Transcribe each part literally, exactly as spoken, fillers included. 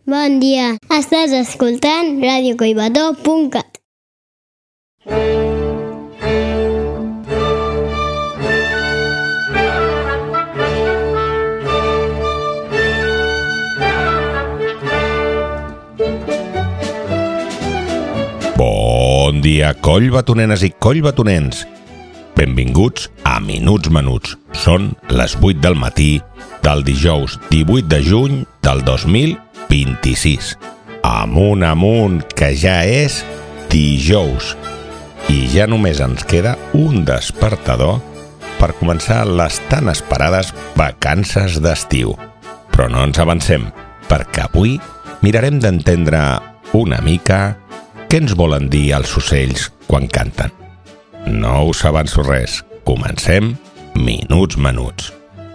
Bon dia, estàs escoltant ràdio collbató punt cat. Bon dia, collbatonenes i collbatonens. Benvinguts a Minuts Menuts. Són les vuit del matí del dijous divuit de juny del dos mil vint-i-sis. Amunt, amunt, que ja és dijous. I ja només ens queda un despertador per començar les tan esperades vacances d'estiu. Però no ens avancem, perquè avui mirarem d'entendre una mica què ens volen dir els ocells quan canten. No us avanço res. Comencem Minuts Menuts.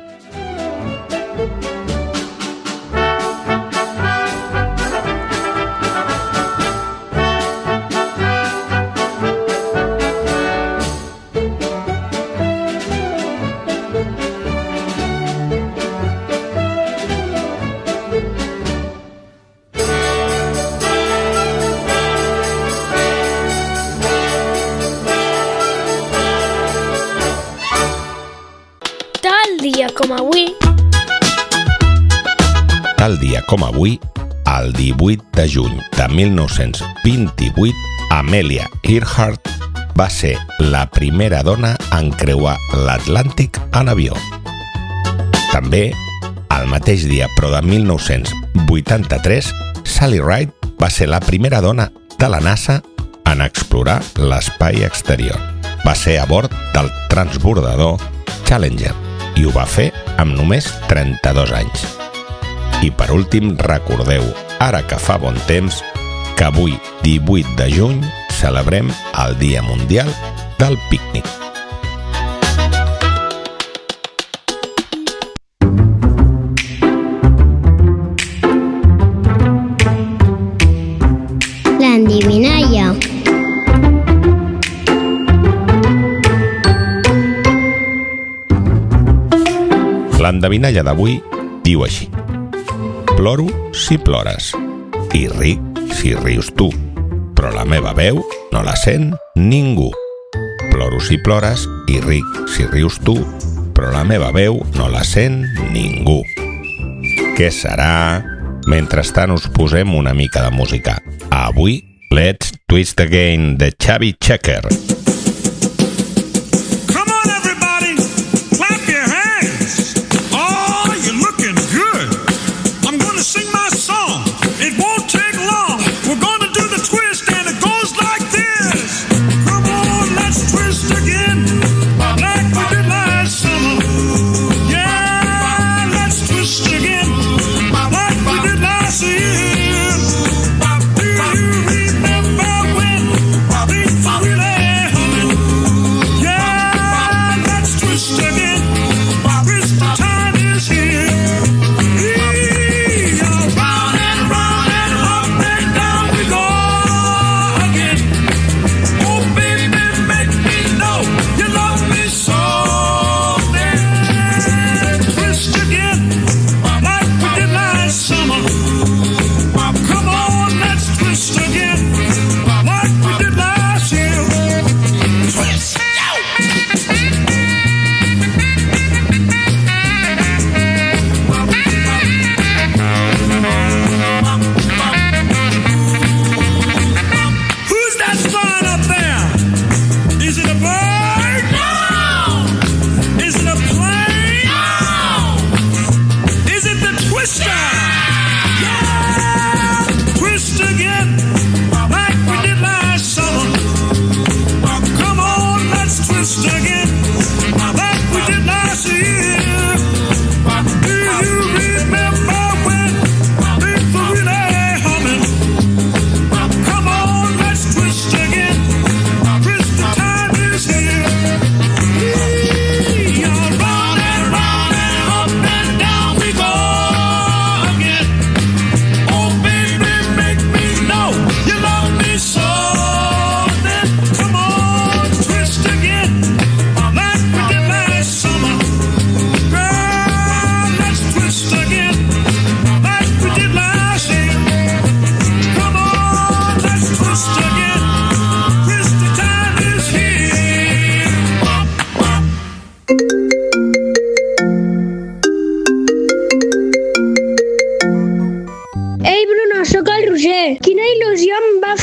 dia com avui... Tal dia com avui, el divuit de juny de mil nou-cents vint-i-vuit, Amelia Earhart va ser la primera dona en creuar l'Atlàntic en avió. També, el mateix dia, però de mil nou-cents vuitanta-tres, Sally Ride va ser la primera dona de la NASA en explorar l'espai exterior. Va ser a bord del transbordador Challenger i ho va fer amb només trenta-dos anys. I per últim, recordeu, ara que fa bon temps, que avui, divuit de juny, celebrem el Dia Mundial del Pícnic. L'endevinalla. L'endevinalla d'avui diu així: ploro si plores i ric si rius tu, però la meva veu no la sent ningú. Ploro si plores i ric si rius tu, però la meva veu no la sent ningú. Què serà? Mentrestant us posem una mica de música. Avui, Let's Twist Again, de Chubby Checker.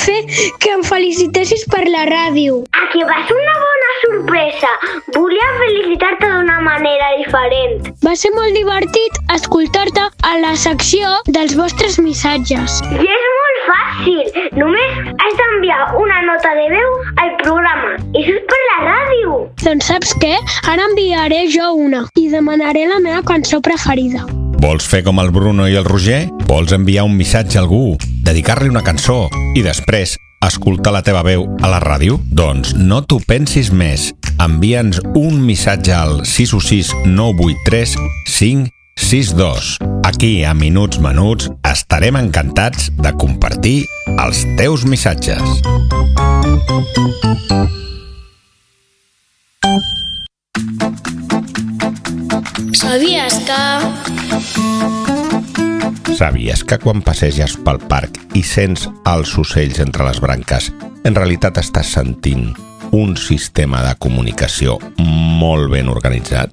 fer que em felicitessis per la ràdio. A que va ser una bona sorpresa. Volia felicitar-te d'una manera diferent. Va ser molt divertit escoltar-te a la secció dels vostres missatges. I és molt fàcil. Només has d'enviar una nota de veu al programa. I això és per la ràdio. Doncs saps què? Ara enviaré jo una i demanaré la meva cançó preferida. Vols fer com el Bruno i el Roger? Vols enviar un missatge a algú, dedicar-li una cançó i després escoltar la teva veu a la ràdio? Doncs no t'ho pensis més. Envia'ns un missatge al sis u sis nou vuit tres cinc sis dos. Aquí, a Minuts Menuts, estarem encantats de compartir els teus missatges. Sabies que... Sabies que quan passeges pel parc i sents els ocells entre les branques, en realitat estàs sentint un sistema de comunicació molt ben organitzat?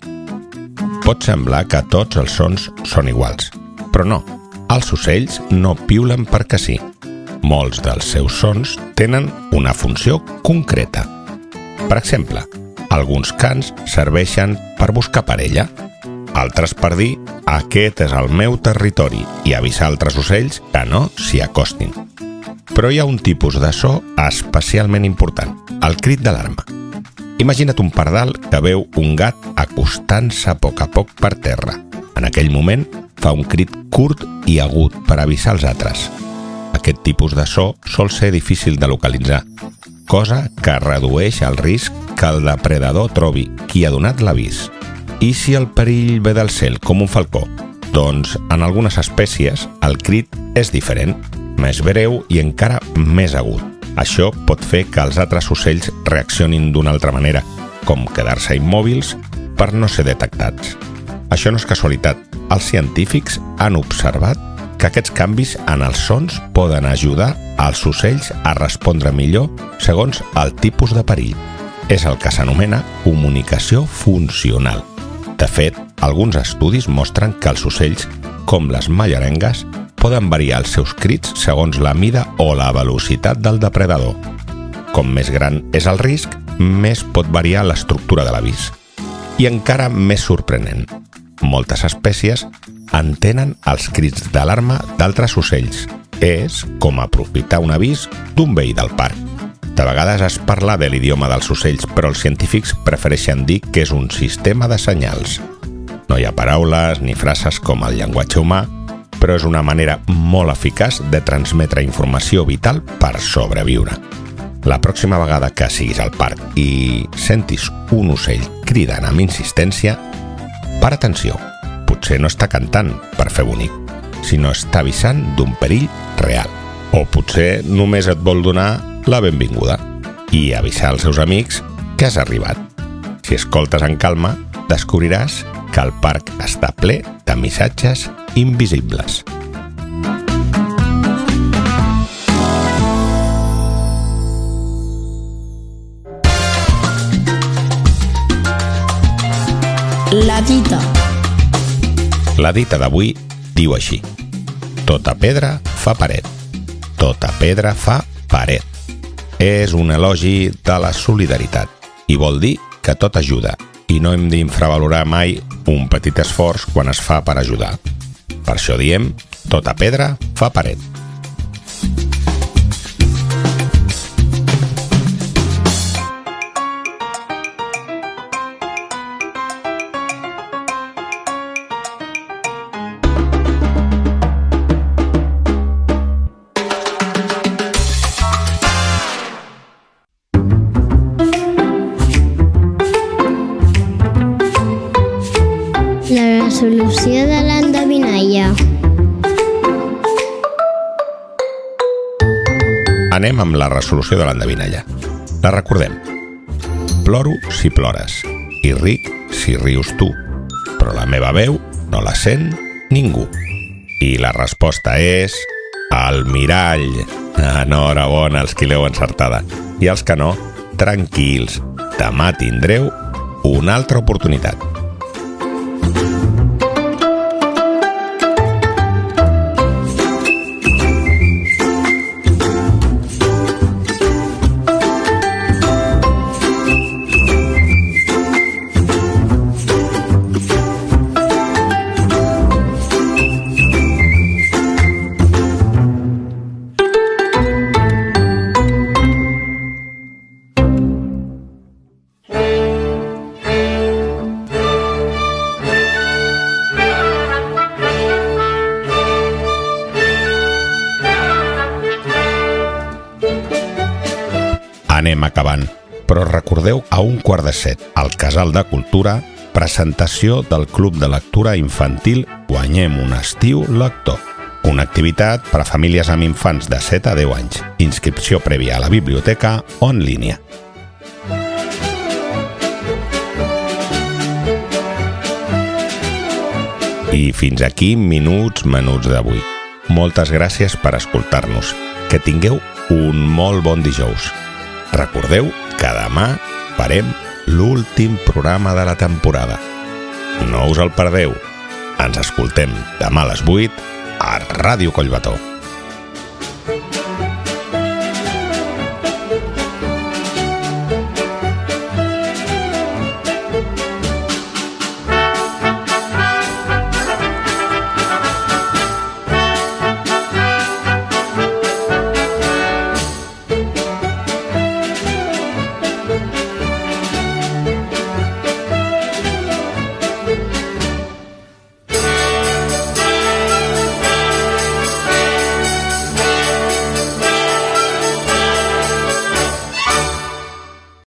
Pot semblar que tots els sons són iguals, però no, els ocells no piulen perquè sí. Molts dels seus sons tenen una funció concreta. Per exemple, alguns cants serveixen per buscar parella, altres per dir «aquest és el meu territori» i avisar altres ocells que no s'hi acostin. Però hi ha un tipus de so especialment important, el crit d'alarma. Imagina't un pardal que veu un gat acostant-se a poc a poc per terra. En aquell moment fa un crit curt i agut per avisar els altres. Aquest tipus de so sol ser difícil de localitzar, cosa que redueix el risc que el depredador trobi qui ha donat l'avís. I si el perill ve del cel, com un falcó? Doncs en algunes espècies el crit és diferent, més breu i encara més agut. Això pot fer que els altres ocells reaccionin d'una altra manera, com quedar-se immòbils per no ser detectats. Això no és casualitat. Els científics han observat que aquests canvis en els sons poden ajudar als ocells a respondre millor segons el tipus de perill. És el que s'anomena comunicació funcional. De fet, alguns estudis mostren que els ocells, com les mallerengues, poden variar els seus crits segons la mida o la velocitat del depredador. Com més gran és el risc, més pot variar l'estructura de l'avís. I encara més sorprenent, moltes espècies entenen els crits d'alarma d'altres ocells. És com aprofitar un avís d'un veí del parc. De vegades es parla de l'idioma dels ocells, però els científics prefereixen dir que és un sistema de senyals. No hi ha paraules ni frases com el llenguatge humà, però és una manera molt eficaç de transmetre informació vital per sobreviure. La pròxima vegada que siguis al parc i sentis un ocell cridant amb insistència, para atenció. Potser no està cantant per fer bonic, sinó està avisant d'un perill real. O potser només et vol donar la benvinguda i avisar als seus amics que has arribat. Si escoltes en calma, descobriràs que el parc està ple de missatges invisibles. La dita. La dita d'avui diu així: tota pedra fa paret, tota pedra fa paret. És un elogi de la solidaritat i vol dir que tot ajuda i no hem d'infravalorar mai un petit esforç quan es fa per ajudar. Per això diem, tota pedra fa paret. La resolució de l'endevinalla. Anem amb la resolució de l'endevinalla. La recordem. Ploro si plores i ric si rius tu, però la meva veu no la sent ningú. I la resposta és el mirall. Enhorabona als qui l'heu encertada. I els que no, tranquils, demà tindreu una altra oportunitat. anem acabant, però recordeu a un quart de set, al Casal de Cultura, presentació del Club de Lectura Infantil Guanyem un estiu lector. Una activitat per a famílies amb infants de set a deu anys. Inscripció prèvia a la biblioteca o en línia. I fins aquí Minuts Menuts d'avui. Moltes gràcies per escoltar-nos. Que tingueu un molt bon dijous. Recordeu que demà farem l'últim programa de la temporada. No us el perdeu. Ens escoltem demà a les vuit a Ràdio Collbató.